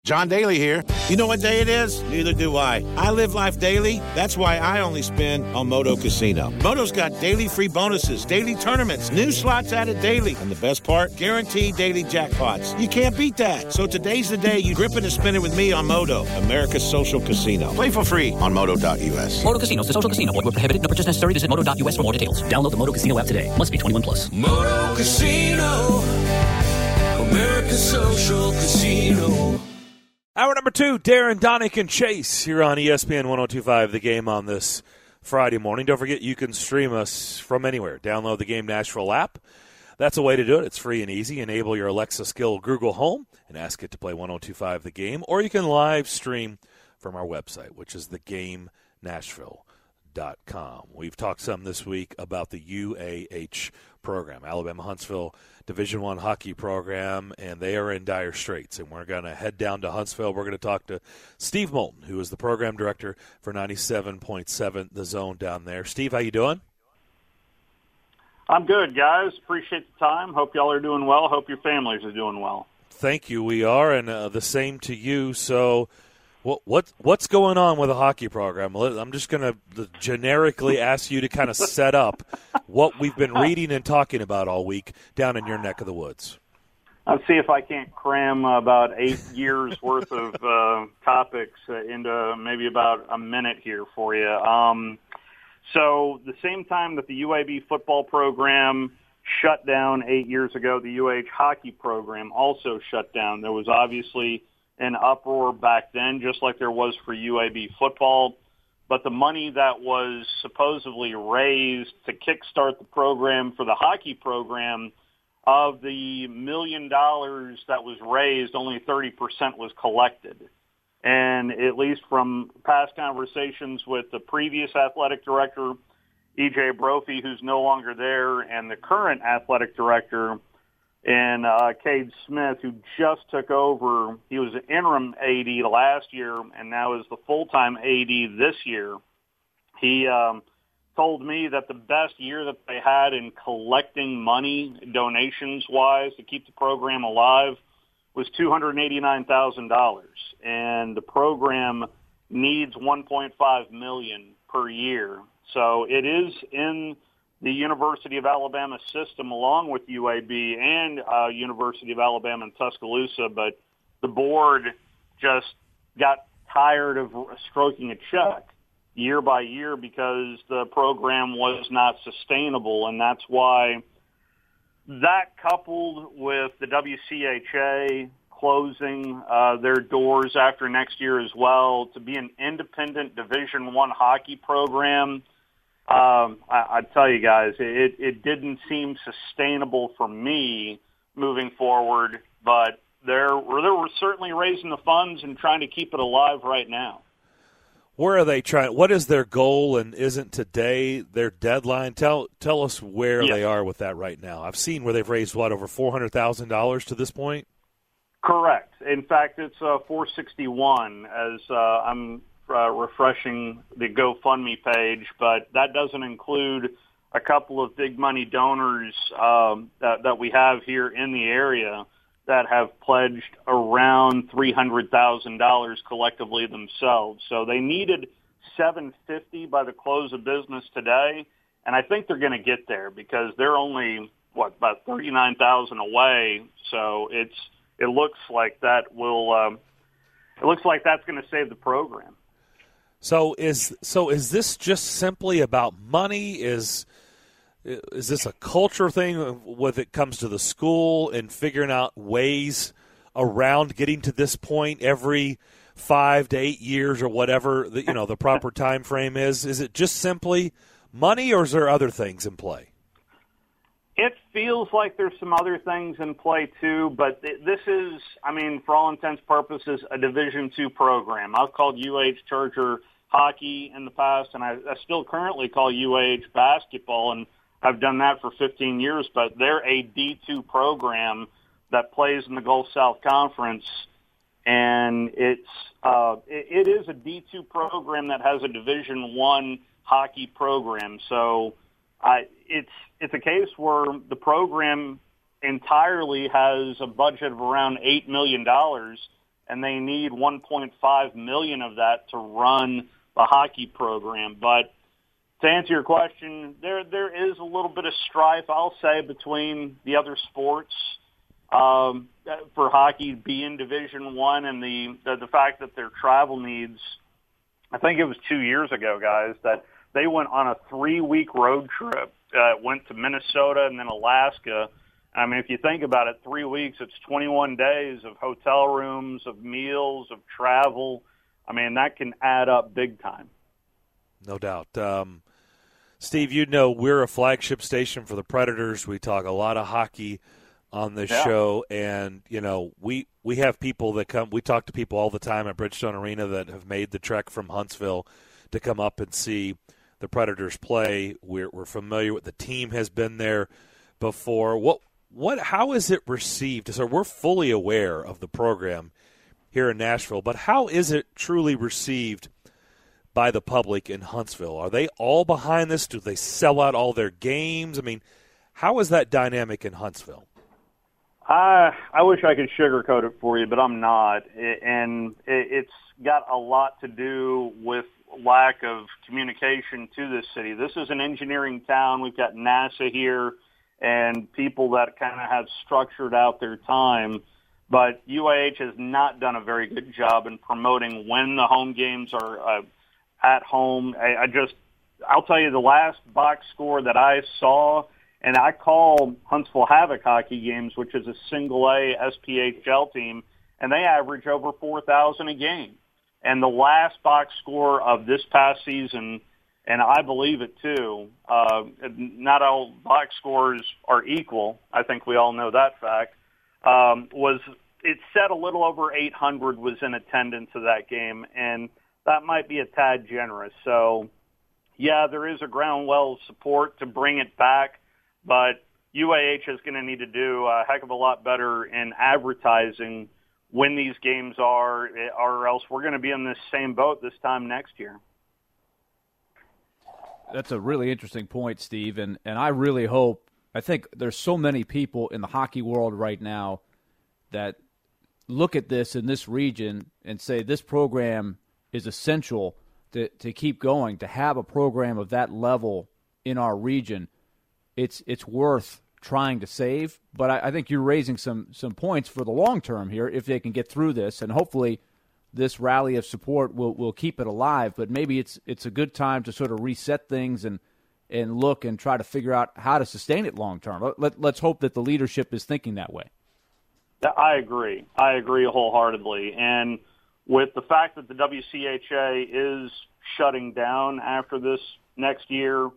John Daly here. You know what day it is? Neither do I. I live life daily. That's why I only spin on Moto Casino. Moto's got daily free bonuses, daily tournaments, new slots added daily. And the best part? Guaranteed daily jackpots. You can't beat that. So today's the day you grip it and spin it with me on Moto, America's social casino. Play for free on Moto.us. Moto Casino, the social casino. Void where prohibited. No purchase necessary. Visit Moto.us for more details. Download the Moto Casino app today. Must be 21 plus. Moto Casino, America's social casino. Hour number 2, Darren, Donick, and Chase here on ESPN 102.5, The Game on this Friday morning. Don't forget you can stream us from anywhere. Download the Game Nashville app. That's a way to do it. It's free and easy. Enable your Alexa skill Google Home and ask it to play 102.5 The Game. Or you can live stream from our website, which is thegamenashville.com. We've talked some this week about the UAH program, Alabama Huntsville Division I hockey program, and they are in dire straits. And we're going to head down to Huntsville. We're going to talk to Steve Moulton, who is the program director for 97.7 The Zone down there. Steve, how you doing? I'm good, guys. Appreciate the time. Hope y'all are doing well. Hope your families are doing well. Thank you. We are, and the same to you. So what's going on with the hockey program? I'm just going to generically ask you to kind of set up what we've been reading and talking about all week down in your neck of the woods. I'll see if I can't cram about 8 years' worth of topics into maybe about a minute here for you. So the same time that the UAB football program shut down 8 years ago, the UAH hockey program also shut down. There was obviously an uproar back then, just like there was for UAB football. But the money that was supposedly raised to kickstart the program for the hockey program, of the $1 million that was raised, only 30% was collected. And at least from past conversations with the previous athletic director, E.J. Brophy, who's no longer there, and the current athletic director, and Cade Smith, who just took over. He was an interim AD last year and now is the full-time AD this year. He told me that the best year that they had in collecting money, donations-wise, to keep the program alive was $289,000. And the program needs $1.5 million per year. So it is in the University of Alabama system along with UAB and University of Alabama in Tuscaloosa, but the board just got tired of stroking a check year by year because the program was not sustainable, and that's why that, coupled with the WCHA closing their doors after next year as well to be an independent Division I hockey program, I tell you guys, it didn't seem sustainable for me moving forward, but they're certainly raising the funds and trying to keep it alive right now. Where are they trying? What is their goal, and isn't today their deadline? Tell us where they are with that right now. I've seen where they've raised, over $400,000 to this point? Correct. In fact, it's $461 as I'm refreshing the GoFundMe page, but that doesn't include a couple of big money donors that we have here in the area that have pledged around $300,000 collectively themselves. So they needed $750 by the close of business today, and I think they're going to get there because they're only about $39,000 away. So it looks like that will it looks like that's going to save the program. So is this just simply about money? Is this a culture thing when it comes to the school and figuring out ways around getting to this point every 5 to 8 years or whatever the proper time frame is? Is it just simply money, or is there other things in play? It feels like there's some other things in play too, but this is, for all intents and purposes, a Division II program. I've called UAH Charger hockey in the past, and I still currently call UAH basketball, and I've done that for 15 years, but they're a D2 program that plays in the Gulf South Conference, and it is a D2 program that has a Division I hockey program. So it's a case where the program entirely has a budget of around $8 million, and they need $1.5 million of that to run the hockey program. But to answer your question, there is a little bit of strife, I'll say, between the other sports for hockey to be in Division I and the fact that their travel needs. I think it was 2 years ago, guys, that they went on a 3-week road trip, went to Minnesota and then Alaska. I mean, if you think about it, 3 weeks, it's 21 days of hotel rooms, of meals, of travel. I mean, that can add up big time. No doubt. Steve, you know we're a flagship station for the Predators. We talk a lot of hockey on this show, and, you know, we have people that come. We talk to people all the time at Bridgestone Arena that have made the trek from Huntsville to come up and see the Predators play. We're familiar with the team, has been there before. How is it received? So we're fully aware of the program here in Nashville, but how is it truly received by the public in Huntsville? Are they all behind this? Do they sell out all their games? I mean, how is that dynamic in Huntsville? I wish I could sugarcoat it for you, but I'm not. And it's got a lot to do with lack of communication to this city. This is an engineering town. We've got NASA here and people that kind of have structured out their time. But UAH has not done a very good job in promoting when the home games are at home. I'll tell you, the last box score that I saw, and I call Huntsville Havoc hockey games, which is a single-A SPHL team, and they average over 4,000 a game. And the last box score of this past season, and I believe it too, not all box scores are equal. I think we all know that fact. It said a little over 800 was in attendance of that game, and that might be a tad generous. So, yeah, there is a ground-well support to bring it back, but UAH is going to need to do a heck of a lot better in advertising when these games are, or else we're going to be in this same boat this time next year. That's a really interesting point, Steve, and I really hope, I think there's so many people in the hockey world right now that look at this in this region and say this program is essential to keep going, to have a program of that level in our region. It's worth trying to save, but I think you're raising some points for the long term here if they can get through this, and hopefully this rally of support will keep it alive. But maybe it's a good time to sort of reset things and look and try to figure out how to sustain it long term. Let's hope that the leadership is thinking that way. I agree wholeheartedly, and with the fact that the WCHA is shutting down after this next year,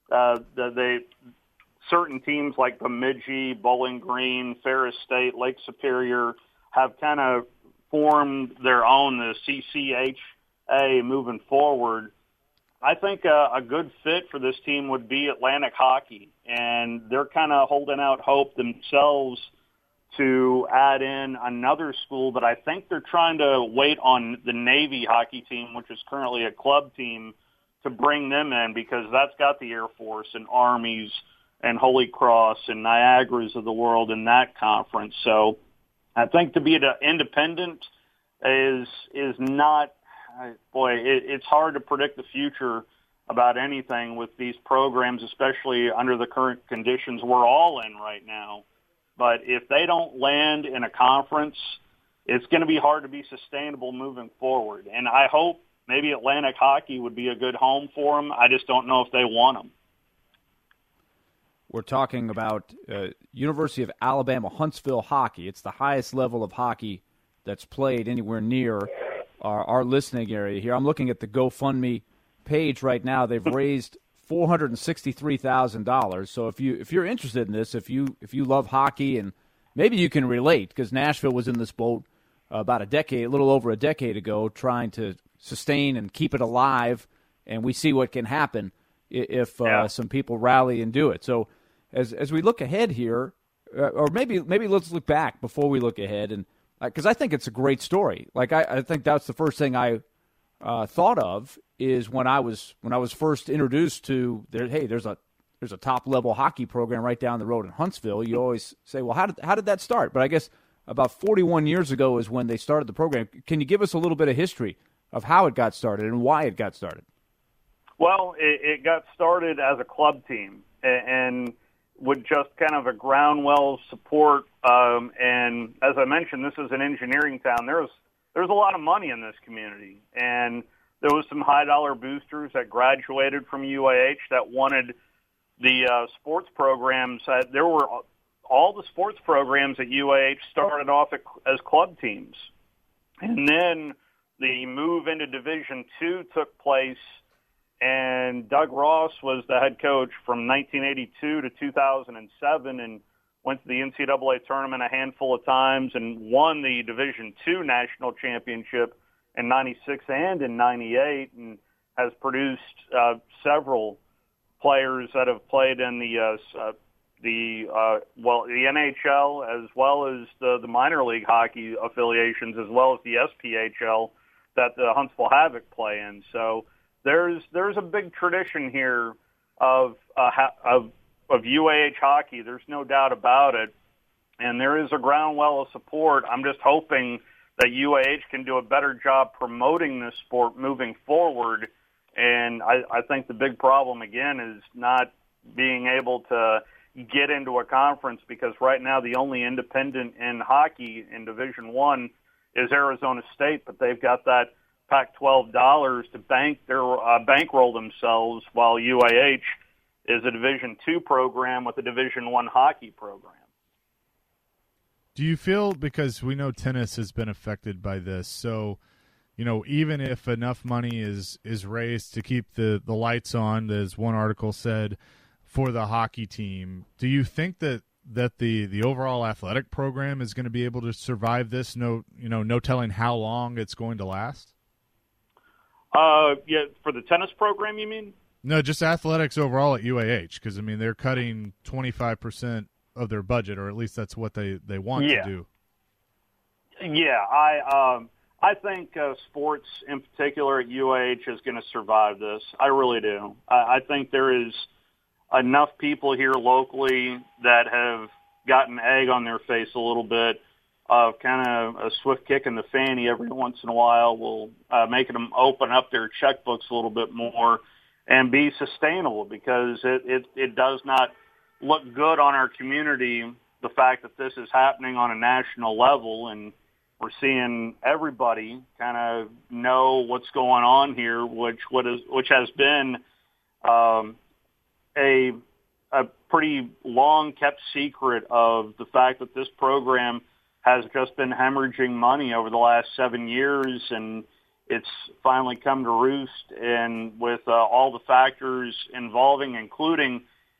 certain teams like Bemidji, Bowling Green, Ferris State, Lake Superior have kind of formed their own, the CCHA, moving forward. I think a good fit for this team would be Atlantic Hockey, and they're kind of holding out hope themselves to add in another school, but I think they're trying to wait on the Navy hockey team, which is currently a club team, to bring them in, because that's got the Air Force and Armies and Holy Cross and Niagaras of the world in that conference. So I think to be independent is not, it's hard to predict the future about anything with these programs, especially under the current conditions we're all in right now. But if they don't land in a conference, it's going to be hard to be sustainable moving forward. And I hope maybe Atlantic Hockey would be a good home for them. I just don't know if they want them. We're talking about University of Alabama Huntsville hockey. It's the highest level of hockey that's played anywhere near our listening area here. I'm looking at the GoFundMe page right now. They've raised $463,000. So if you're interested in this, if you love hockey, and maybe you can relate, because Nashville was in this boat about a little over a decade ago, trying to sustain and keep it alive, and we see what can happen if some people rally and do it. So as we look ahead here, or maybe let's look back before we look ahead, and because I think it's a great story. Like I think that's the first thing I thought of is when I was first introduced to there's a top level hockey program right down the road in Huntsville. You always say, well, how did that start? But I guess about 41 years ago is when they started the program. Can you give us a little bit of history of how it got started and why it got started? Well, it got started as a club team and with just kind of a groundwell of support. And as I mentioned, this is an engineering town. There's a lot of money in this community, and there was some high-dollar boosters that graduated from UAH that wanted the sports programs. There were all the sports programs at UAH started off as club teams, and then the move into Division II took place. And Doug Ross was the head coach from 1982 to 2007 and went to the NCAA tournament a handful of times and won the Division II national championship in 96 and in 98 and has produced several players that have played in the NHL as well as the minor league hockey affiliations as well as the SPHL that the Huntsville Havoc play in. So There's a big tradition here of UAH hockey. There's no doubt about it, and there is a groundwell of support. I'm just hoping that UAH can do a better job promoting this sport moving forward. And I think the big problem again is not being able to get into a conference because right now the only independent in hockey in Division I is Arizona State, but they've got that Pac-12 dollars to bankroll themselves, while UAH is a Division II program with a Division I hockey program. Do you feel, because we know tennis has been affected by this, so even if enough money is raised to keep the lights on, as one article said, for the hockey team, do you think that the overall athletic program is going to be able to survive this? No telling how long it's going to last. Yeah, for the tennis program, you mean? No, just athletics overall at UAH, because, they're cutting 25% of their budget, or at least that's what they want to do. Yeah, I think sports in particular at UAH is going to survive this. I really do. I think there is enough people here locally that have gotten egg on their face a little bit. Kind of a swift kick in the fanny every once in a while will make them open up their checkbooks a little bit more and be sustainable, because it does not look good on our community, the fact that this is happening on a national level, and we're seeing everybody kind of know what's going on here, which has been a pretty long kept secret of the fact that this program has just been hemorrhaging money over the last 7 years, and it's finally come to roost. And with all the factors involving, including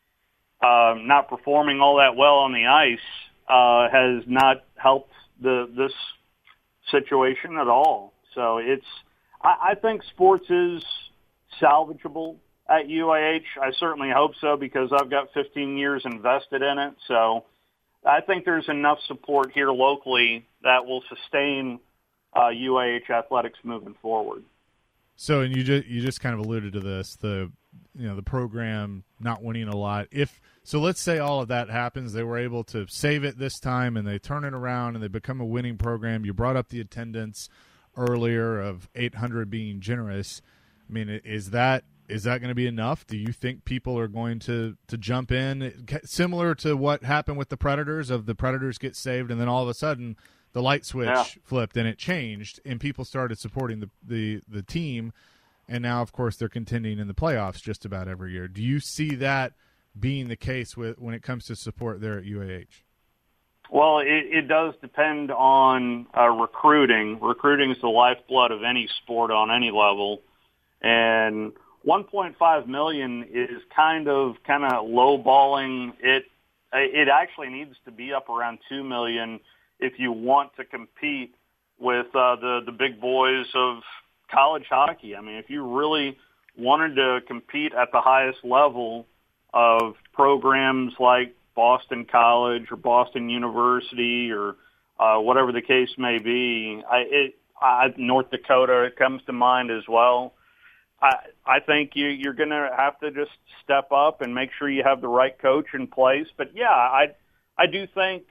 not performing all that well on the ice, has not helped this situation at all. So I think sports is salvageable at UAH. I certainly hope so, because I've got 15 years invested in it. So I think there's enough support here locally that will sustain UAH athletics moving forward. So, and you just kind of alluded to this, the program not winning a lot. So let's say all of that happens, they were able to save it this time, and they turn it around, and they become a winning program. You brought up the attendance earlier of 800 being generous. Is that going to be enough? Do you think people are going to jump in, similar to what happened with the Predators? Of the Predators get saved, and then all of a sudden the light switch flipped and it changed, and people started supporting the team, and now of course they're contending in the playoffs just about every year. Do you see that being the case when it comes to support there at UAH? Well, it does depend on recruiting. Recruiting is the lifeblood of any sport on any level, and $1.5 million is kind of lowballing it. It actually needs to be up around $2 million if you want to compete with the big boys of college hockey. If you really wanted to compete at the highest level of programs like Boston College or Boston University or whatever the case may be, North Dakota, it comes to mind as well. I think you're going to have to just step up and make sure you have the right coach in place. But, yeah, I do think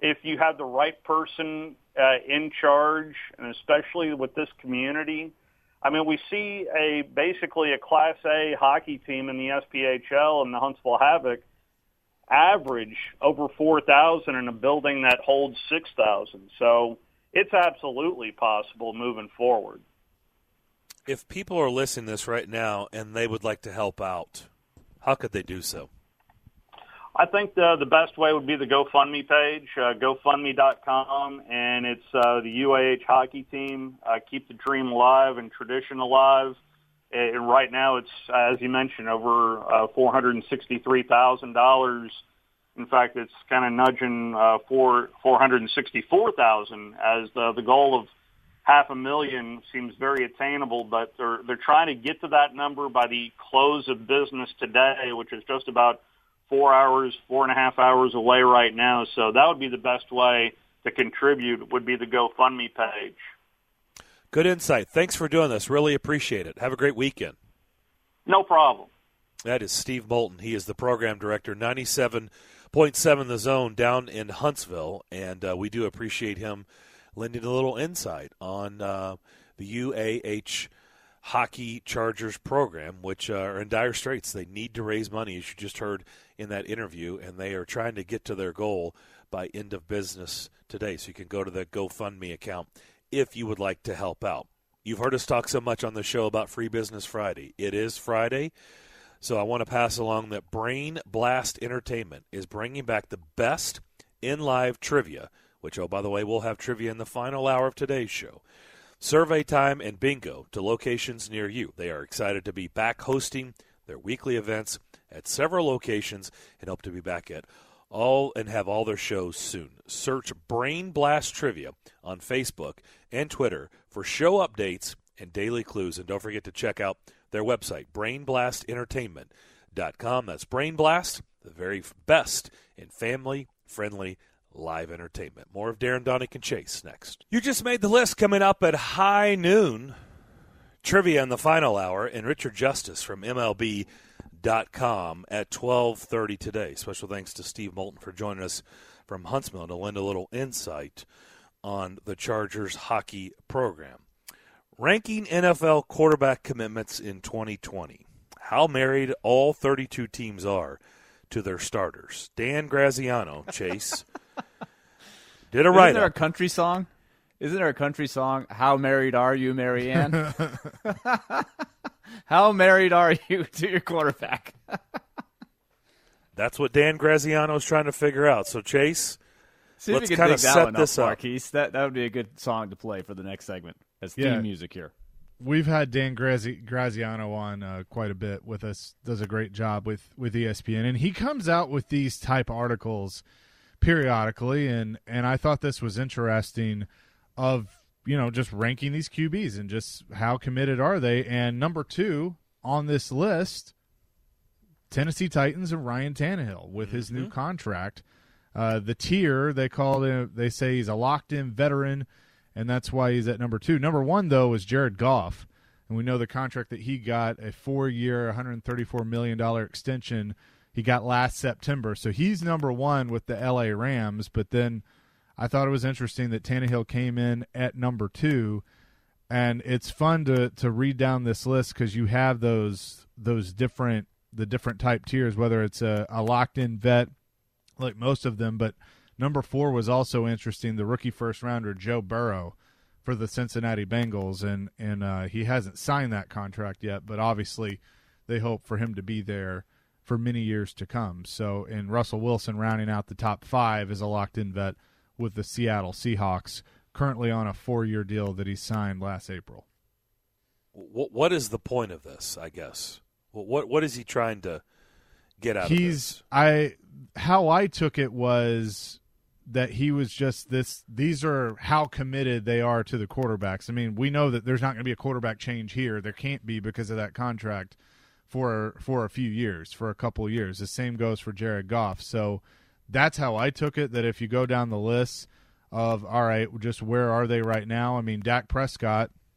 if you have the right person in charge, and especially with this community. I mean, we see basically a Class A hockey team in the SPHL and the Huntsville Havoc average over 4,000 in a building that holds 6,000. So it's absolutely possible moving forward. If people are listening to this right now and they would like to help out, how could they do so? I think the best way would be the GoFundMe page, GoFundMe.com, and it's the UAH hockey team. Keep the dream alive and tradition alive. And right now it's, as you mentioned, over $463,000. In fact, it's kind of nudging for $464,000 as the goal of $500,000 seems very attainable, but they're trying to get to that number by the close of business today, which is just about 4.5 hours away right now. So that would be the best way to contribute, would be the GoFundMe page. Good insight. Thanks for doing this. Really appreciate it. Have a great weekend. No problem. That is Steve Moulton. He is the program director, 97.7 The Zone down in Huntsville, and we do appreciate him lending a little insight on the UAH Hockey Chargers program, which are in dire straits. They need to raise money, as you just heard in that interview, and they are trying to get to their goal by end of business today. So you can go to the GoFundMe account if you would like to help out. You've heard us talk so much on the show about Free Business Friday. It is Friday, so I want to pass along that Brain Blast Entertainment is bringing back the best in-live trivia, which, oh, by the way, we'll have trivia in the final hour of today's show. Survey time and bingo to locations near you. They are excited to be back hosting their weekly events at several locations and hope to be back at all and have all their shows soon. Search Brain Blast Trivia on Facebook and Twitter for show updates and daily clues. And don't forget to check out their website, brainblastentertainment.com. That's Brain Blast, the very best in family-friendly live entertainment. More of Darren, Donick, and Chase next. You just made the list. Coming up at high noon, trivia in the final hour, and Richard Justice from MLB.com at 12:30 today. Special thanks to Steve Moulton for joining us from Huntsville to lend a little insight on the Chargers hockey program. Ranking NFL quarterback commitments in 2020. How married all 32 teams are to their starters. Dan Graziano, Chase, did a write-up. Isn't there a country song? Isn't there a country song, How Married Are You, Marianne? How married are you to your quarterback? That's what Dan Graziano is trying to figure out. So, Chase, see let's if kind of set this up. Marquise. That would be a good song to play for the next segment as theme music here. We've had Dan Graziano on quite a bit with us. Does a great job with ESPN, and he comes out with these type articles periodically, and I thought this was interesting of, you know, just ranking these QBs and just how committed are they. And number 2 on this list, Tennessee Titans and Ryan Tannehill with his new contract. The tier, they call him, they say he's a locked-in veteran, and that's why he's at number 2. Number 1, though, is Jared Goff, and we know the contract that he got, a 4-year, $134 million extension, he got last September. So he's number 1 with the LA Rams, but then I thought it was interesting that Tannehill came in at number 2, and it's fun to read down this list because you have the different type tiers, whether it's a locked-in vet like most of them, but number 4 was also interesting, the rookie first-rounder Joe Burrow for the Cincinnati Bengals, and he hasn't signed that contract yet, but obviously they hope for him to be there for many years to come. So, and Russell Wilson rounding out the top 5 is a locked-in vet with the Seattle Seahawks, currently on a 4-year deal that he signed last April. What is the point of this, I guess? What is he trying to get out of this? How I took it was that he was just these are how committed they are to the quarterbacks. I mean, we know that there's not going to be a quarterback change here. There can't be because of that contract for a few years, for a couple of years. The same goes for Jared Goff. So that's how I took it, that if you go down the list of, all right, just where are they right now? I mean, Dak Prescott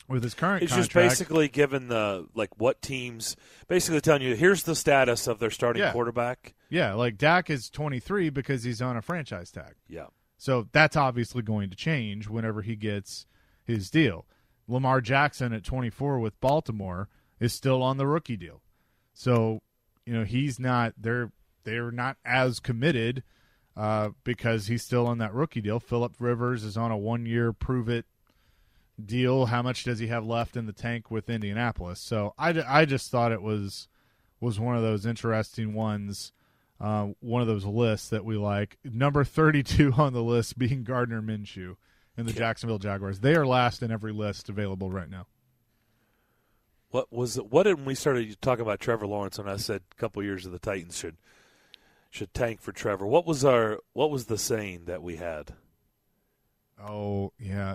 with his current it's contract. just basically given the what teams basically telling you here's the status of their starting quarterback. Yeah, like Dak is 23 because he's on a franchise tag. Yeah. So that's obviously going to change whenever he gets his deal. Lamar Jackson at 24 with Baltimore is still on the rookie deal. So, he's not they're not as committed because he's still on that rookie deal. Phillip Rivers is on a 1-year prove-it deal. How much does he have left in the tank with Indianapolis? So I just thought it was one of those interesting ones, one of those lists that we like. Number 32 on the list being Gardner Minshew and the Jacksonville Jaguars. They are last in every list available right now. What did we started talking about Trevor Lawrence and I said a couple years of the Titans should tank for Trevor? What was the saying that we had? Oh, yeah.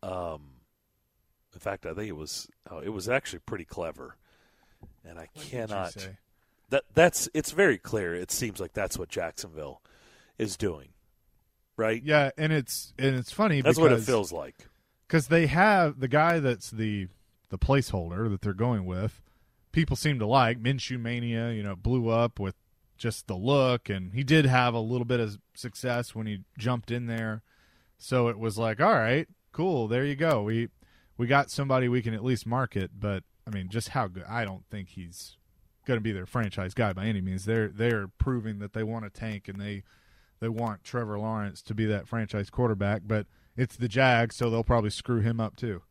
In fact, I think it was actually pretty clever, and I cannot. It's very clear. It seems like that's what Jacksonville is doing, right? Yeah, and it's funny. That's what it feels like because they have the guy that's the placeholder that they're going with. People seem to like Minshew Mania. Blew up with just the look, and he did have a little bit of success when he jumped in there. So it was like, all right, cool, there you go. We got somebody we can at least market, but I mean, just how good? I don't think he's going to be their franchise guy by any means. They're proving that they want to tank and they want Trevor Lawrence to be that franchise quarterback, but it's the Jags, so they'll probably screw him up too.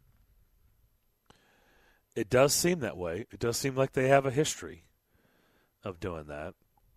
It does seem that way. It does seem like they have a history of doing that.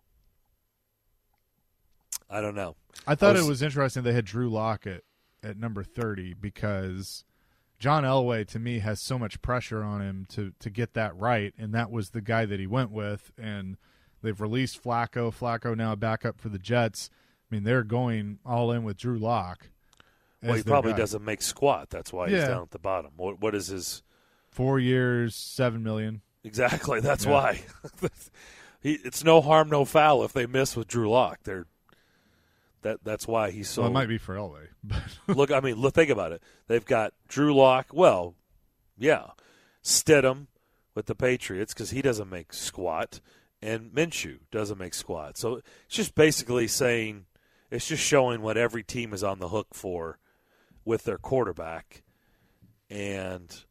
I don't know. I thought it was interesting they had Drew Lock at number 30 because John Elway, to me, has so much pressure on him to get that right, and that was the guy that he went with, and they've released Flacco. Flacco now a backup for the Jets. I mean, they're going all in with Drew Lock. Well, he probably doesn't make squat. That's why he's down at the bottom. What is his 4 years, $7 million? Exactly. That's why. It's no harm, no foul if they miss with Drew Lock. That's why he's so. Well, it might be for Elway. Look, think about it. They've got Drew Lock. Well, yeah, Stidham with the Patriots because he doesn't make squat, and Minshew doesn't make squat. So it's just basically saying, it's just showing what every team is on the hook for with their quarterback, and.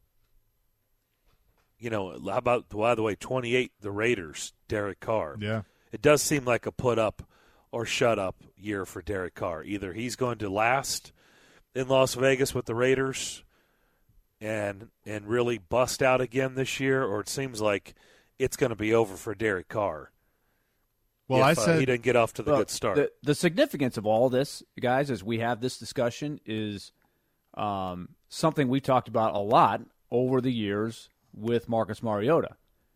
How about, by the way, 28, the Raiders, Derek Carr. Yeah. It does seem like a put up or shut up year for Derek Carr. Either he's going to last in Las Vegas with the Raiders and really bust out again this year, or it seems like it's going to be over for Derek Carr. Well, if, I said he didn't get off to the good start. The significance of all this, guys, as we have this discussion, is something we talked about a lot over the years with Marcus Mariota.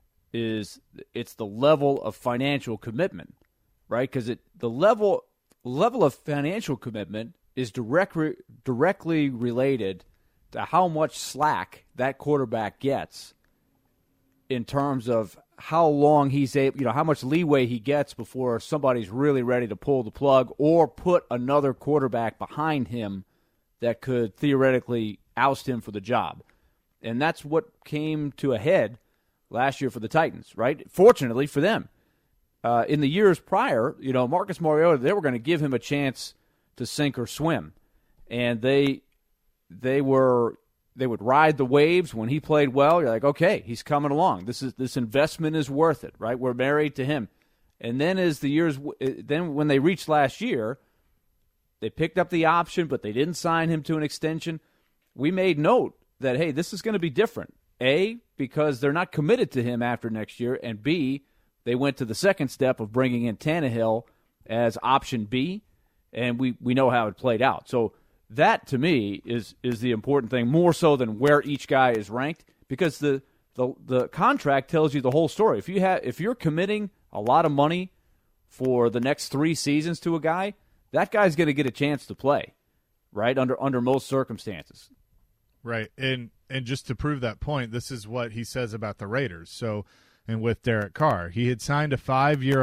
It's the level of financial commitment, right? Because the level of financial commitment is directly related to how much slack that quarterback gets in terms of how long he's able, how much leeway he gets before somebody's really ready to pull the plug or put another quarterback behind him that could theoretically oust him for the job. And that's what came to a head last year for the Titans, right? Fortunately for them. In the years prior, Marcus Mariota, they were going to give him a chance to sink or swim. And they would ride the waves when he played well. You're like, okay, he's coming along. This investment is worth it, right? We're married to him. And then when they reached last year, they picked up the option, but they didn't sign him to an extension. We made note that, hey, this is going to be different. A, because they're not committed to him after next year, and B, they went to the second step of bringing in Tannehill as option B, and we know how it played out. So that, to me, is the important thing, more so than where each guy is ranked, because the contract tells you the whole story. If you're committing a lot of money for the next 3 seasons to a guy, that guy's going to get a chance to play, right, under most circumstances. Right, and just to prove that point, this is what he says about the Raiders. So, and with Derek Carr, he had signed a 5-year,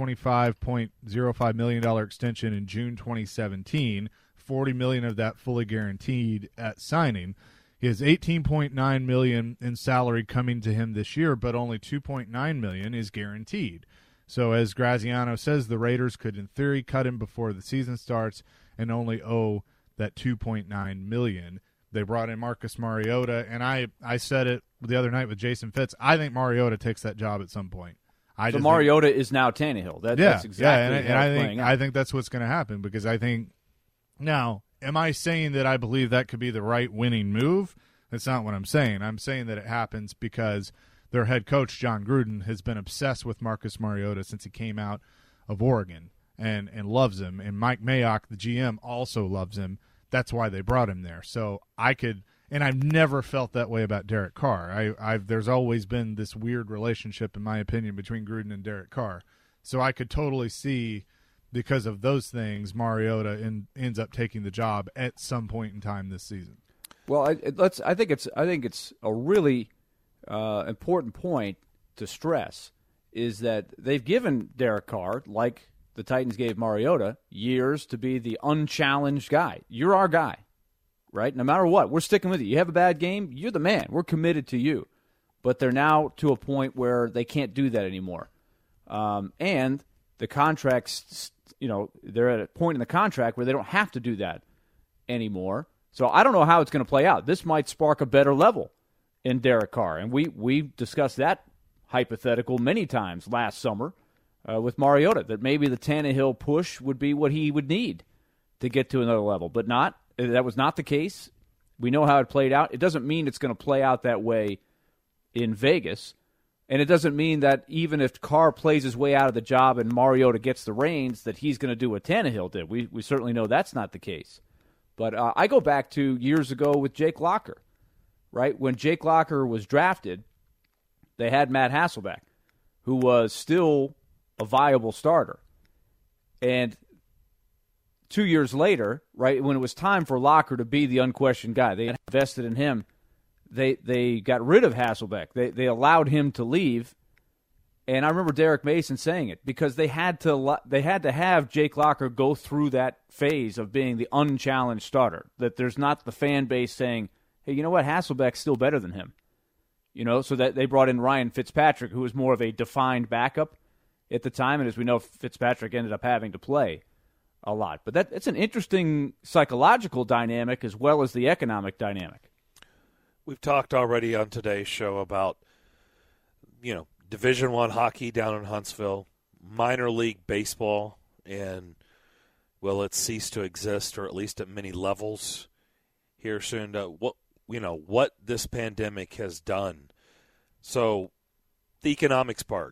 $125.05 million extension in June 2017, $40 million of that fully guaranteed at signing. He has $18.9 million in salary coming to him this year, but only $2.9 million is guaranteed. So as Graziano says, the Raiders could, in theory, cut him before the season starts and only owe that $2.9 million. They brought in Marcus Mariota, and I said it the other night with Jason Fitz. I think Mariota takes that job at some point. So Mariota is now Tannehill. That's exactly I think that's what's going to happen, because I think now, am I saying that I believe that could be the right winning move? That's not what I'm saying. I'm saying that it happens because their head coach, John Gruden, has been obsessed with Marcus Mariota since he came out of Oregon and loves him. And Mike Mayock, the GM, also loves him. That's why they brought him there. So and I've never felt that way about Derek Carr. There's always been this weird relationship, in my opinion, between Gruden and Derek Carr. So I could totally see, because of those things, Mariota ends up taking the job at some point in time this season. Well, I think it's a really important point to stress, is that they've given Derek Carr, like the Titans gave Mariota, years to be the unchallenged guy. You're our guy, right? No matter what, we're sticking with you. You have a bad game, you're the man. We're committed to you. But they're now to a point where they can't do that anymore. And the contracts, they're at a point in the contract where they don't have to do that anymore. So I don't know how it's going to play out. This might spark a better level in Derek Carr. And we discussed that hypothetical many times last summer with Mariota, that maybe the Tannehill push would be what he would need to get to another level. But that was not the case. We know how it played out. It doesn't mean it's going to play out that way in Vegas. And it doesn't mean that even if Carr plays his way out of the job and Mariota gets the reins, that he's going to do what Tannehill did. We certainly know that's not the case. But I go back to years ago with Jake Locker, right? When Jake Locker was drafted, they had Matt Hasselbeck, who was still a viable starter. And 2 years later, right, when it was time for Locker to be the unquestioned guy, they invested in him. They got rid of Hasselbeck. They allowed him to leave. And I remember Derek Mason saying it, because they had to have Jake Locker go through that phase of being the unchallenged starter, that there's not the fan base saying, hey, you know what, Hasselbeck's still better than him. So that they brought in Ryan Fitzpatrick, who was more of a defined backup at the time, and as we know, Fitzpatrick ended up having to play a lot. But it's an interesting psychological dynamic as well as the economic dynamic. We've talked already on today's show about, Division I hockey down in Huntsville, minor league baseball, and will it cease to exist, or at least at many levels here soon? What this pandemic has done. So the economics part.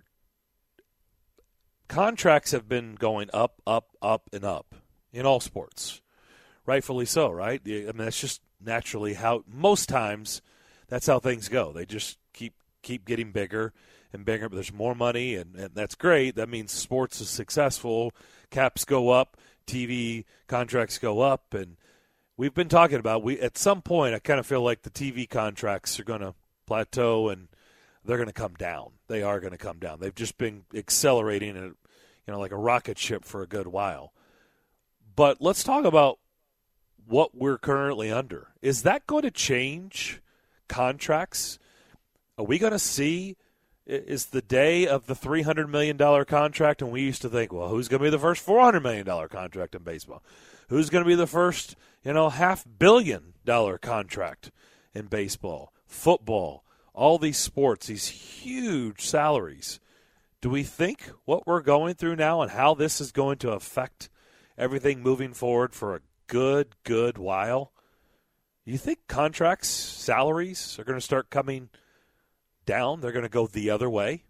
Contracts have been going up, and up in all sports. Rightfully so, right? I mean, that's just naturally how, most times, that's how things go. They just keep getting bigger and bigger, but there's more money, and that's great. That means sports is successful. Caps go up, TV contracts go up, and we've been talking about, at some point, I kind of feel like the TV contracts are going to plateau, and they're going to come down. They are going to come down. They've just been accelerating like a rocket ship for a good while. But let's talk about what we're currently under. Is that going to change contracts? Are we going to see, is the day of the $300 million contract, and we used to think, well, who's going to be the first $400 million contract in baseball? Who's going to be the first, $500 million contract in baseball, football, all these sports, these huge salaries? Do we think what we're going through now and how this is going to affect everything moving forward for a good while? Do you think contracts, salaries are going to start coming down? They're going to go the other way?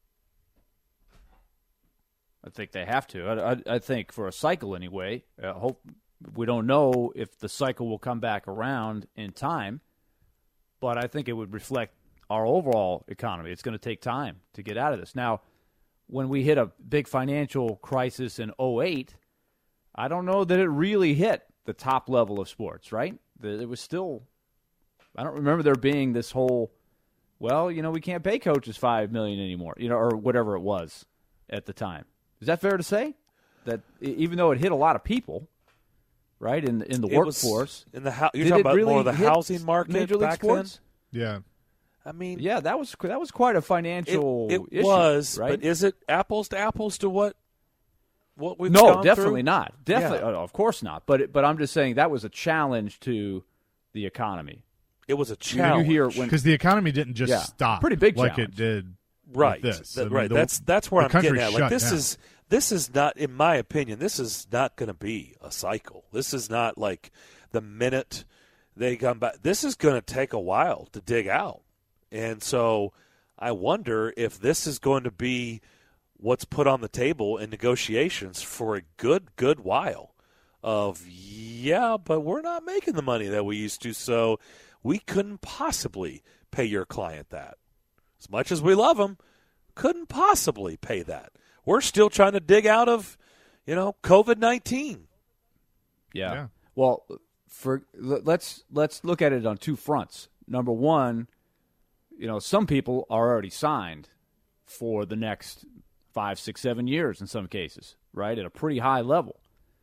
I think they have to. I think for a cycle anyway. We don't know if the cycle will come back around in time, but I think it would reflect our overall economy. It's going to take time to get out of this. Now, when we hit a big financial crisis in 2008, I don't know that it really hit the top level of sports, right? It was still, I don't remember there being this whole, we can't pay coaches $5 million anymore, or whatever it was at the time. Is that fair to say? That even though it hit a lot of people, right, in the workforce. You're talking Did it about really more of the hit housing market Major League back Sports? then? Yeah. I mean, Yeah, that was quite a financial it issue, was, right? but is it apples to apples to what we've No, gone definitely through? not. Definitely, Yeah. of course not. But I'm just saying that was a challenge to the economy. It was a challenge. You hear when Because the economy didn't just Yeah, stop pretty big like challenge. it did right, with this. right. That's where the I'm country getting at. Like shut this is not, in my opinion, this is not going to be a cycle. This is not like the minute they come back. This is going to take a while to dig out, and so I wonder if this is going to be what's put on the table in negotiations for a good while. Of but we're not making the money that we used to, so we couldn't possibly pay your client that. As much as we love them, couldn't possibly pay that. We're still trying to dig out of, COVID-19. Yeah. Well, let's look at it on two fronts. Number one, some people are already signed for the next 5, 6, 7 years in some cases, right, at a pretty high level.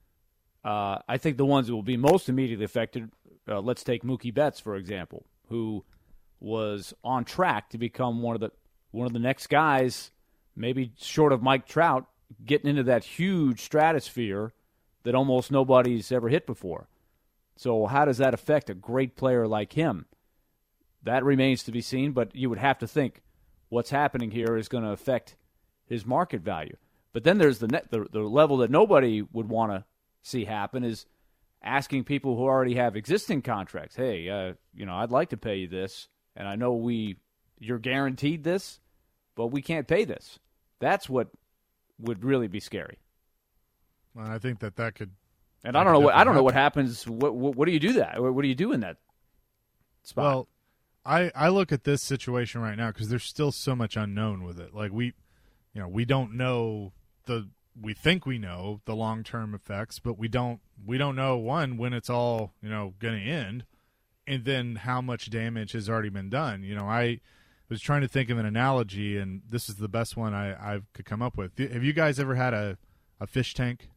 I think the ones that will be most immediately affected, let's take Mookie Betts, for example, who was on track to become one of the next guys, maybe short of Mike Trout, getting into that huge stratosphere that almost nobody's ever hit before. So how does that affect a great player like him? That remains to be seen, but you would have to think what's happening here is going to affect his market value. But then there's the level that nobody would want to see happen is asking people who already have existing contracts, hey, I'd like to pay you this, and I know you're guaranteed this, but we can't pay this. That's what would really be scary. Well, I think that could. And I don't know what happens. What do you do that? What do you do in that spot? Well, I look at this situation right now because there's still so much unknown with it. Like we don't know we think we know the long-term effects, but we don't know when it's all going to end, and then how much damage has already been done. I was trying to think of an analogy, and this is the best one I could come up with. Have you guys ever had a fish tank?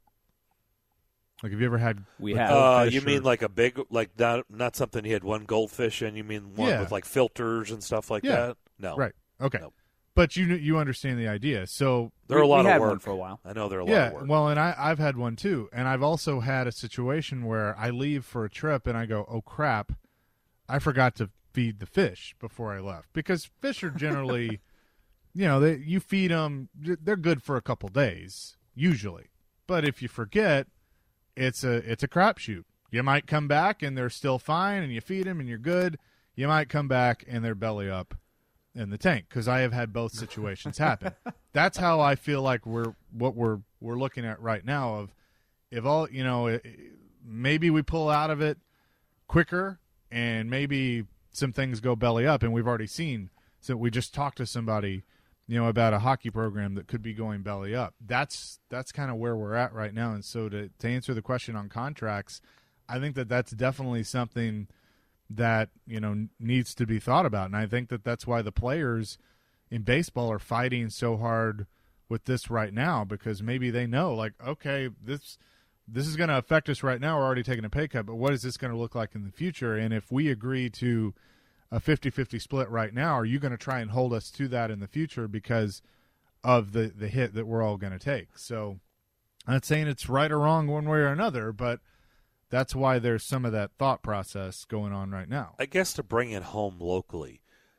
Like, have you ever had? We have. You mean like a big, like not something you had one goldfish in? You mean one with like filters and stuff like that? No. Right. Okay. No. But you understand the idea. So they're a lot we of had work one for a while. I know they're a lot of work. Well, and I've had one too, and I've also had a situation where I leave for a trip and I go, oh crap, I forgot to feed the fish before I left, because fish are generally, you feed them, they're good for a couple days usually, but if you forget, it's a crapshoot. You might come back and they're still fine, and you feed them and you're good. You might come back and they're belly up in the tank, because I have had both situations happen. That's how I feel like we're looking at right now. Of if all maybe we pull out of it quicker, and maybe some things go belly up, and we've already seen. So we just talked to somebody, about a hockey program that could be going belly up. That's kind of where we're at right now. And so to answer the question on contracts, I think that's definitely something that needs to be thought about, and I think that's why the players in baseball are fighting so hard with this right now, because maybe they know, like, okay, this is going to affect us right now. We're already taking a pay cut, but what is this going to look like in the future? And if we agree to a 50-50 split right now, are you going to try and hold us to that in the future because of the hit that we're all going to take? So I'm not saying it's right or wrong one way or another, but that's why there's some of that thought process going on right now. I guess to bring it home locally,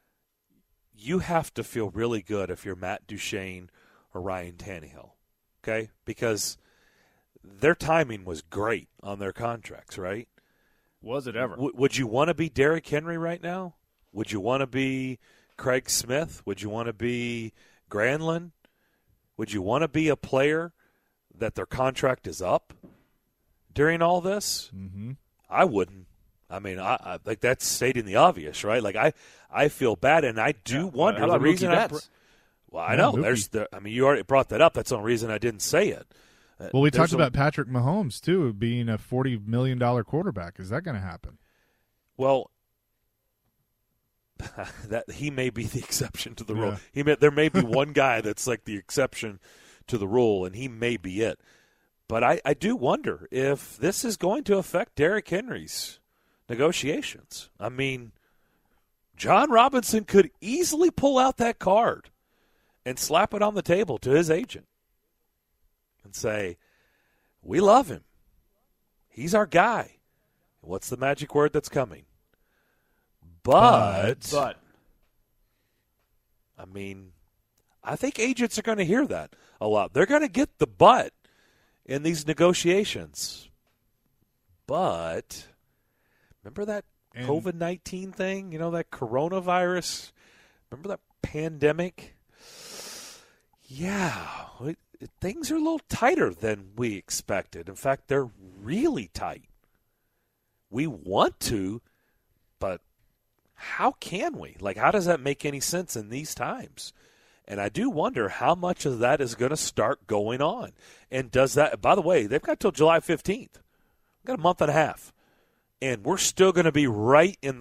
you have to feel really good if you're Matt Duchene or Ryan Tannehill, okay? Because their timing was great on their contracts, right? Was it ever? Would you want to be Derrick Henry right now? Would you want to be Craig Smith? Would you want to be Granlund? Would you want to be a player that their contract is up during all this? Mm-hmm. I wouldn't. I mean, I like, that's stating the obvious, right? Like, I feel bad, and I do wonder how the about reason. I know Mookie. you already brought that up. That's the only reason I didn't say it. Well, we talked about Patrick Mahomes too being a $40 million quarterback. Is that going to happen? Well, that he may be the exception to the rule. There may be one guy that's like the exception to the rule, and he may be it. But I do wonder if this is going to affect Derrick Henry's negotiations. I mean, John Robinson could easily pull out that card and slap it on the table to his agent and say, we love him. He's our guy. What's the magic word that's coming? But. I mean, I think agents are going to hear that a lot. They're going to get the but in these negotiations. But remember that COVID-19 thing? You know, that coronavirus? Remember that pandemic? Yeah, things are a little tighter than we expected. In fact, they're really tight. We want to, but how can we? Like, how does that make any sense in these times? And I do wonder how much of that is going to start going on. And does that, by the way, they've got till July 15th. We've got a month and a half. And we're still going to be right in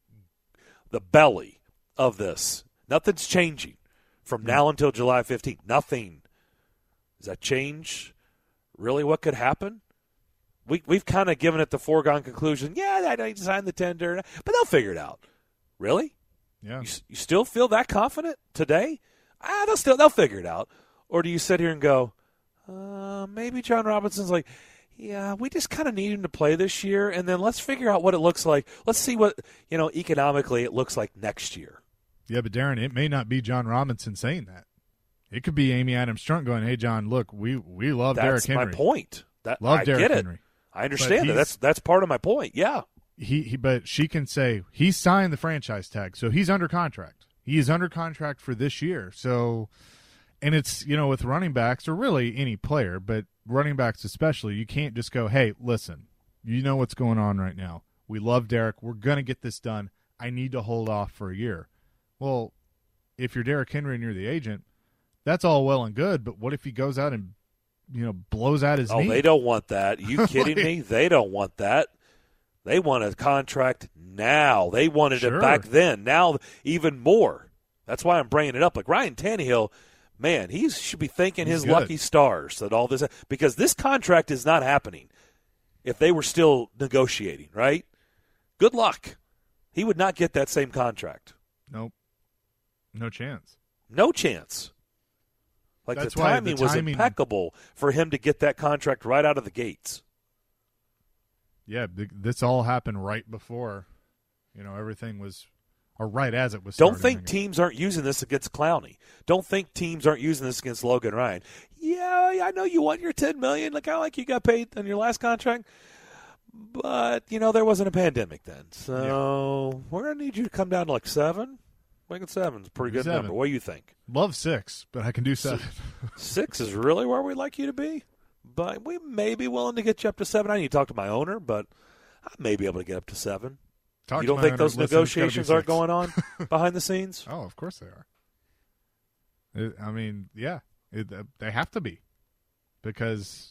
the belly of this. Nothing's changing from now until July 15th. Nothing. Does that change really what could happen? We've kind of given it the foregone conclusion. Yeah, I signed the tender, but they'll figure it out. Really? Yeah. You still feel that confident today? They'll figure it out. Or do you sit here and go, maybe John Robinson's like, yeah, we just kind of need him to play this year, and then let's figure out what it looks like. Let's see what, economically it looks like next year. Yeah, but Darren, it may not be John Robinson saying that. It could be Amy Adams Strunk going, hey, John, look, we love Derrick Henry. That's my point. Love Derrick get it. Henry. I understand that. That's part of my point, yeah. But she can say he signed the franchise tag, so he's under contract. He is under contract for this year. So, and it's, with running backs, or really any player, but running backs especially, you can't just go, hey, listen, you know what's going on right now. We love Derrick. We're going to get this done. I need to hold off for a year. Well, if you're Derrick Henry and you're the agent, that's all well and good, but what if he goes out and, blows out his knee? Oh, they don't want that. Are you kidding me? They don't want that. They want a contract now. They wanted it back then. Now, even more. That's why I'm bringing it up. Like Ryan Tannehill, man, he should be thanking his lucky stars that all this – because this contract is not happening if they were still negotiating, right? Good luck. He would not get that same contract. Nope. No chance. No chance. Like the timing was impeccable for him to get that contract right out of the gates. Yeah, this all happened right before, everything was, or right as it was starting. Don't think teams aren't using this against Clowney. Don't think teams aren't using this against Logan Ryan. Yeah, I know you want your $10 million, kind of like you got paid on your last contract, but there wasn't a pandemic then, so we're gonna need you to come down to like 7. Make it 7. It's a pretty good number. What do you think? Love 6, but I can do 7. 6 is really where we'd like you to be? But we may be willing to get you up to 7. I need to talk to my owner, but I may be able to get up to 7. You don't think those negotiations aren't going on behind the scenes? Oh, of course they are. They have to be, because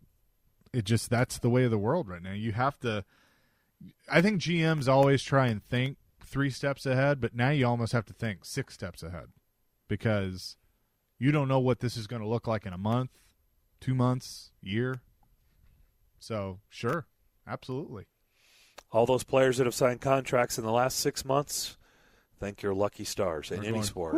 that's the way of the world right now. You have to. I think GMs always try and think 3 steps ahead, but now you almost have to think 6 steps ahead, because you don't know what this is going to look like in a month, 2 months, year. So, sure, absolutely. All those players that have signed contracts in the last 6 months, thank your lucky stars in any sport.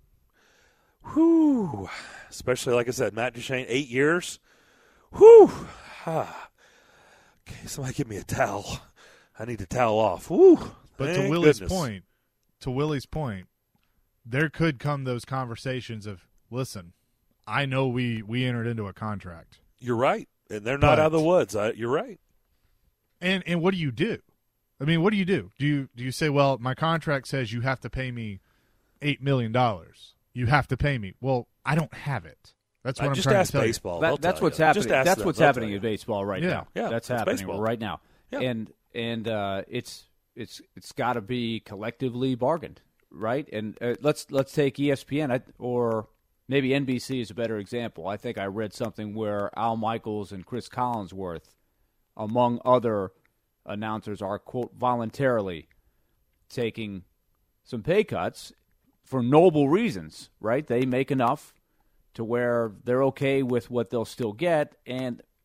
Whew. Especially, like I said, Matt Duchene, 8 years. Whew. Okay, somebody give me a towel. I need to towel off. Whew. But to Willie's point, there could come those conversations of, listen, I know we entered into a contract. You're right. And they're not out of the woods. You're right. And what do you do? I mean, what do you do? Do you say, well, my contract says you have to pay me $8 million. You have to pay me. Well, I don't have it. That's what I'm trying to tell baseball. You. That's what's happening. That's what's happening in baseball right now. Yeah, that's happening baseball. right now. Yeah. And it's got to be collectively bargained, right? And let's take ESPN or maybe NBC is a better example. I think I read something where Al Michaels and Chris Collinsworth, among other announcers, are, quote, voluntarily taking some pay cuts for noble reasons, right? They make enough to where they're okay with what they'll still get, and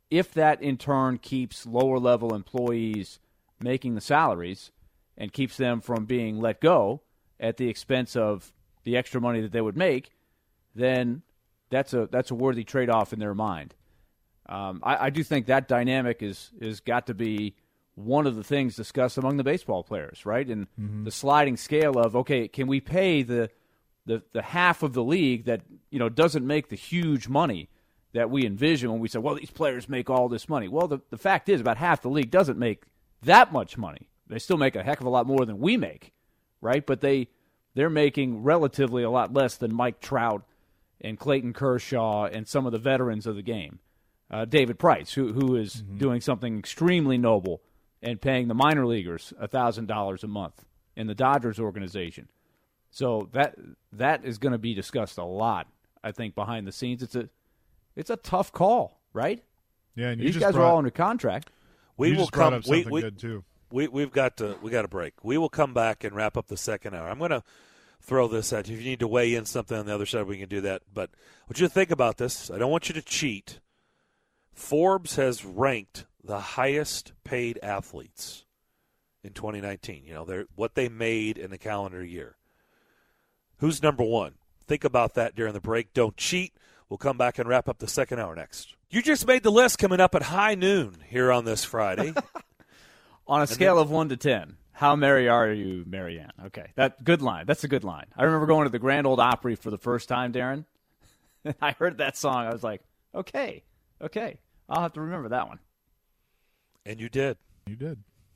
if that in turn keeps lower-level employees making the salaries and keeps them from being let go at the expense of the extra money that they would make, then that's a worthy trade-off in their mind. I do think that dynamic is got to be one of the things discussed among the baseball players, right? And the sliding scale of, okay, can we pay the half of the league that doesn't make the huge money that we envision when we say, well, these players make all this money. Well, the fact is about half the league doesn't make that much money. They still make a heck of a lot more than we make, right? But they're making relatively a lot less than Mike Trout and Clayton Kershaw and some of the veterans of the game. David Price, who is doing something extremely noble and paying the minor leaguers $1,000 a month in the Dodgers organization. So that is going to be discussed a lot, I think, behind the scenes. It's a tough call, right? Yeah, and these guys are all under contract. We will come. Up something good too. We've got a break. We will come back and wrap up the second hour. I'm going to throw this at you. If you need to weigh in something on the other side, we can do that. But I want you to think about this. I don't want you to cheat. Forbes has ranked the highest paid athletes in 2019. They're what they made in the calendar year. Who's number one? Think about that during the break. Don't cheat. We'll come back and wrap up the second hour next. You just made the list coming up at high noon here on this Friday. On a scale of 1 to 10, how merry are you, Marianne? Okay, good line. That's a good line. I remember going to the Grand Ole Opry for the first time, Darren. I heard that song. I was like, okay, I'll have to remember that one. And you did. You did.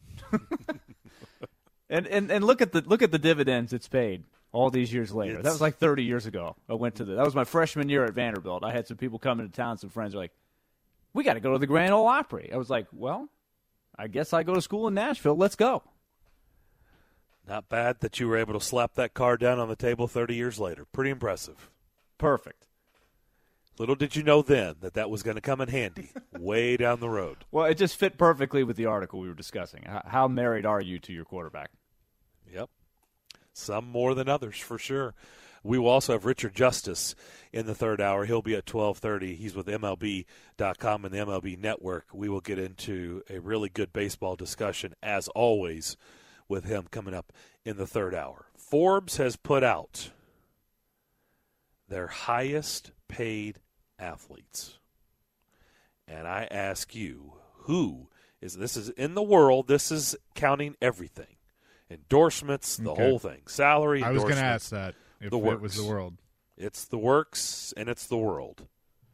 and look at the dividends it's paid all these years later. That was like 30 years ago. I went to that was my freshman year at Vanderbilt. I had some people coming to town. Some friends were like, "We got to go to the Grand Ole Opry." I was like, "Well, I guess I go to school in Nashville. Let's go." Not bad that you were able to slap that card down on the table 30 years later. Pretty impressive. Perfect. Little did you know then that was going to come in handy way down the road. Well, it just fit perfectly with the article we were discussing. How married are you to your quarterback? Yep. Some more than others, for sure. We will also have Richard Justice in the third hour. He'll be at 12:30. He's with MLB.com and the MLB Network. We will get into a really good baseball discussion, as always, with him coming up in the third hour. Forbes has put out their highest paid athletes. And I ask you, this is in the world, this is counting everything. Endorsements, the whole thing. Salary, I was endorsements. going to ask that if it was the world. It's the works and it's the world.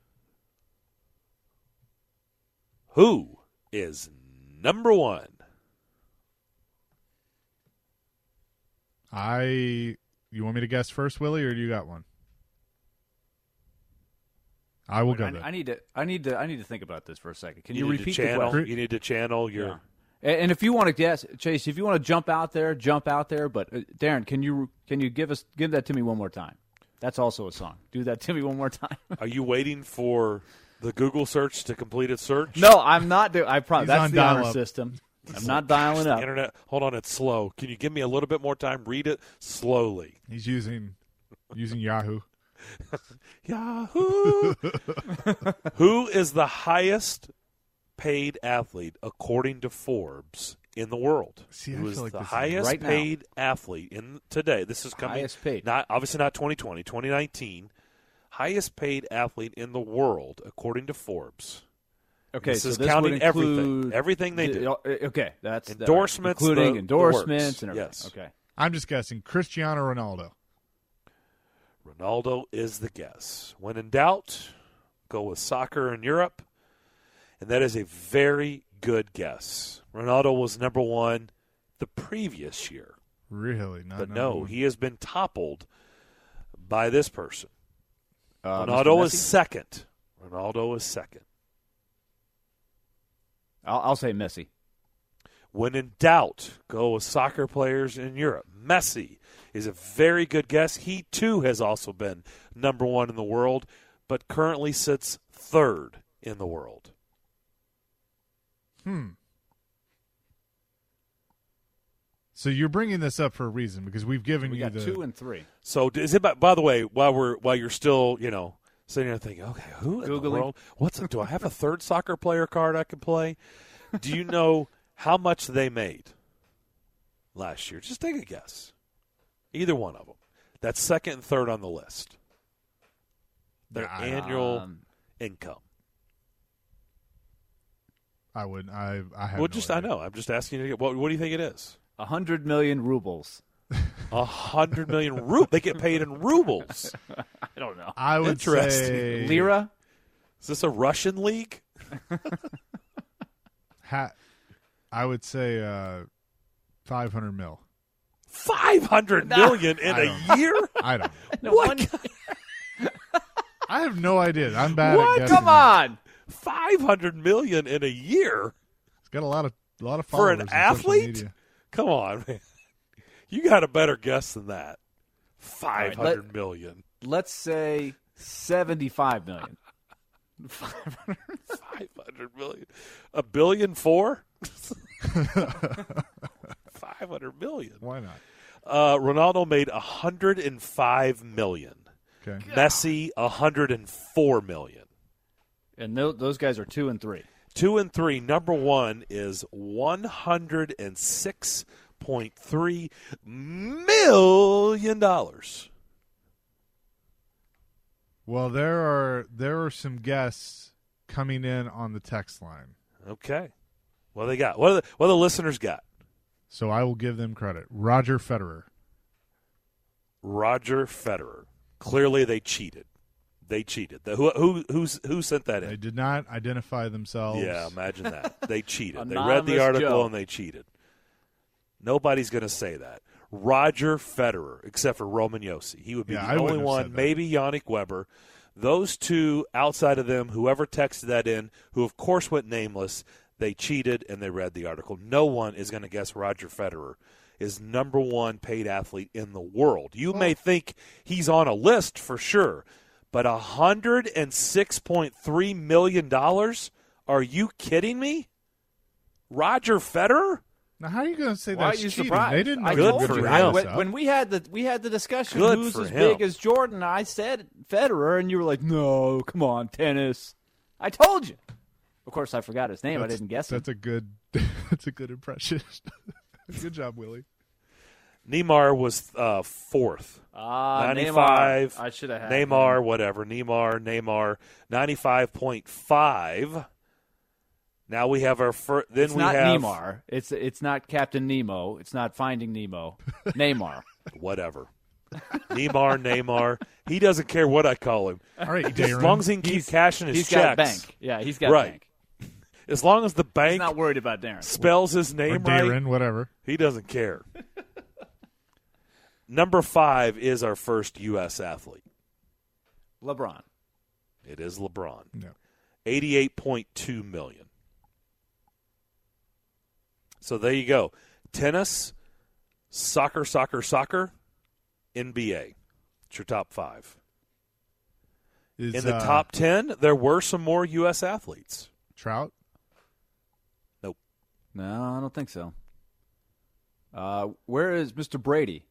Who is number one? You want me to guess first, Willie, or do you got one? I will go there. I need to think about this for a second. Can you repeat the question? question? You need to channel your. Yeah. And if you want to guess, Chase, if you want to jump out there. But Darren, can you give that to me one more time? That's also a song. Do that to me one more time. Are you waiting for the Google search to complete its search? No, I'm not. I promise. That's on the honor dial-up. system. I'm not dialing up. Internet. Hold on, it's slow. Can you give me a little bit more time? Read it slowly. He's using Yahoo. Yahoo. Who is the highest paid athlete according to Forbes in the world? See, Who I is feel like the this is highest right now. paid athlete in today? This is coming. Highest paid. Obviously not 2020, 2019. Highest paid athlete in the world according to Forbes. Okay, this so is this counting would include everything they do. Okay, that's Endorsements, including the endorsements works. and everything. Yes. Okay. I'm just guessing Cristiano Ronaldo. Ronaldo is the guess. When in doubt, go with soccer in Europe, and that is a very good guess. Ronaldo was number one the previous year. Really? But no, he has been toppled by this person. Mr. Ronaldo Messi? is second. Ronaldo is second. I'll say Messi. When in doubt, go with soccer players in Europe. Messi is a very good guess. He, too, has also been number one in the world, but currently sits third in the world. So you're bringing this up for a reason because we've given We you got the 2 and 3. So is it? By the way, while you're still, sitting there thinking, okay, who in the Googling. world? Do I have a third soccer player card I can play? Do you know how much they made last year? Just take a guess. Either one of them. That's second and third on the list. Their annual income. I would. I have. Well, no idea. I know. I'm just asking you. What do you think it is? 100 million rubles. 100 million rubles. They get paid in rubles. I don't know. I would Interesting. say Lira? Is this a Russian league? I would say 500 mil. 500 million in a year? I don't know. No, What? I have no idea. I'm bad What? at guessing. Come on. 500 million in a year He's got a lot of for followers an on social athlete? media. Come on, man. You got a better guess than that. right, 500 million. Let's say 75 million. 500 million. $1 billion for? 500 million. Why not? Ronaldo made 105 million. Okay. Messi 104 million. And those guys are 2 and 3. 2 and 3. Number one is $106.3 million. Well, there are some guests coming in on the text line, Okay. What they got? What do the listeners got? so I will give them credit. Roger Federer. Roger Federer. Clearly, they cheated. They cheated. Who sent that They in? did not identify themselves. Yeah, imagine that. They cheated. They read Anonymous the article Joe. and they cheated. Nobody's going to say that. Roger Federer, except for Roman Yossi. He would be Yeah, the I wouldn't only have one, said that. maybe Yannick Weber. Those two, outside of them, whoever texted that in, who of course went nameless, they cheated and they read the article. No one is going to guess Roger Federer is number one paid athlete in the world. You may think he's on a list for sure, but $106.3 million? Are you kidding me? Roger Federer? Now, how are you going to say Why that's are you cheating? surprised? They didn't know I you were told gonna you. bring I- this up. When we had the discussion, Good who's for as him. big as Jordan, I said Federer, and you were like, "No, come on, tennis." I told you. Of course, I forgot his name. I didn't guess That's it. a good. That's a good impression. Good job, Willie. Neymar was fourth. Ah, 95. Neymar. I should have had Neymar, him. whatever. Neymar, 95.5. Now we have our first. Then It's we not have Neymar. It's not Captain Nemo. It's not Finding Nemo. Neymar. whatever. Neymar. He doesn't care what I call him. All right, As Darren. long as he can keep cashing his He's checks. got bank. Yeah, he's got Right. bank. As long as the He's bank not worried about Darren. spells his or name right, Darren, whatever. he doesn't care. Number 5 is our first U.S. athlete. LeBron. It is LeBron. No. $88.2 million. So there you go. Tennis, soccer, NBA. It's your top 5. Is, In the top 10, there were some more U.S. athletes. Trout. No, I don't think so. Where is Mr. Brady?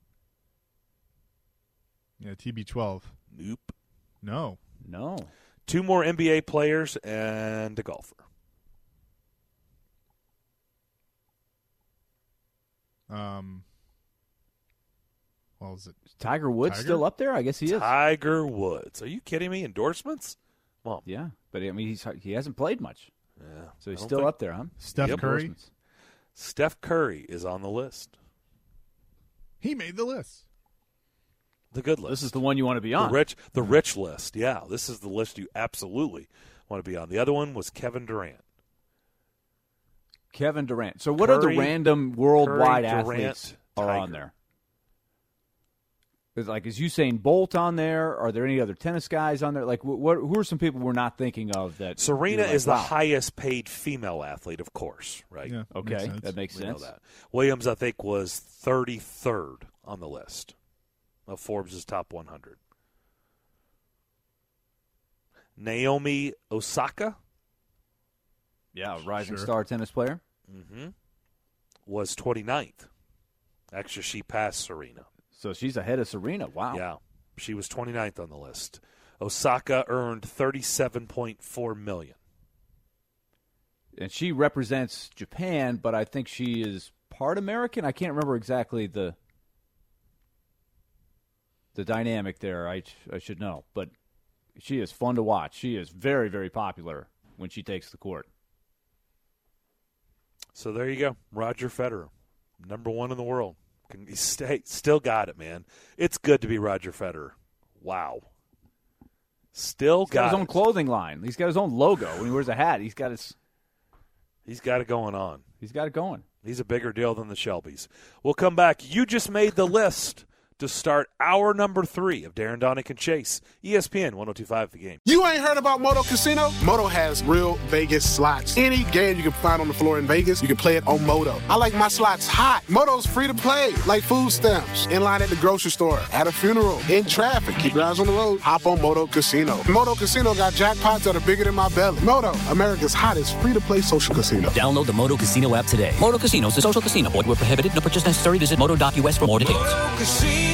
Yeah, TB12. Nope. No. No. 2 more NBA players and a golfer. Well, is it? Tiger Woods Tiger? still up there? I guess he is. Tiger Woods. Are you kidding me? Endorsements? Come on. Yeah, but I mean he hasn't played much, Yeah. so he's I don't still think- up there, huh? Steph Yep. Curry. Endorsements. Steph Curry is on the list. He made the list. The good list. This is the one you want to be on. The rich list. Yeah, this is the list you absolutely want to be on. The other one was Kevin Durant. Kevin Durant. So what are Curry, the random worldwide Curry, athletes Durant, are Tiger. on there? Is Usain Bolt on there? Are there any other tennis guys on there? Like, who are some people we're not thinking of that? Serena you're like, is the wow. highest paid female athlete, of course, right? Yeah. Okay, makes sense. that makes We know sense. that. Williams, I think, was 33rd on the list of Forbes' top 100. Naomi Osaka Yeah, rising Sure. star tennis player. was 29th. Actually, she passed Serena. So she's ahead of Serena. Wow. Yeah, she was 29th on the list. Osaka earned $37.4 million. And she represents Japan, but I think she is part American. I can't remember exactly the dynamic there. I should know, but she is fun to watch. She is very, very popular when she takes the court. So there you go. Roger Federer, number 1 in the world. He still got it, man. It's good to be Roger Federer. Wow. Still He's got his own clothing line. He's got his own logo. When he wears a hat, he's got it going on. He's got it going. He's a bigger deal than the Shelbys. We'll come back. You just made the list to start hour number 3 of Darren Donick and Chase, ESPN 102.5 The Game. You ain't heard about Moto Casino? Moto has real Vegas slots. Any game you can find on the floor in Vegas, you can play it on Moto. I like my slots hot. Moto's free to play, like food stamps, in line at the grocery store, at a funeral, in traffic. Keep your eyes on the road. Hop on Moto Casino. Moto Casino got jackpots that are bigger than my belly. Moto, America's hottest free-to-play social casino. Download the Moto Casino app today. Moto Casino is a social casino. Void where prohibited. No purchase necessary. Visit moto.us for more details. Moto Casino.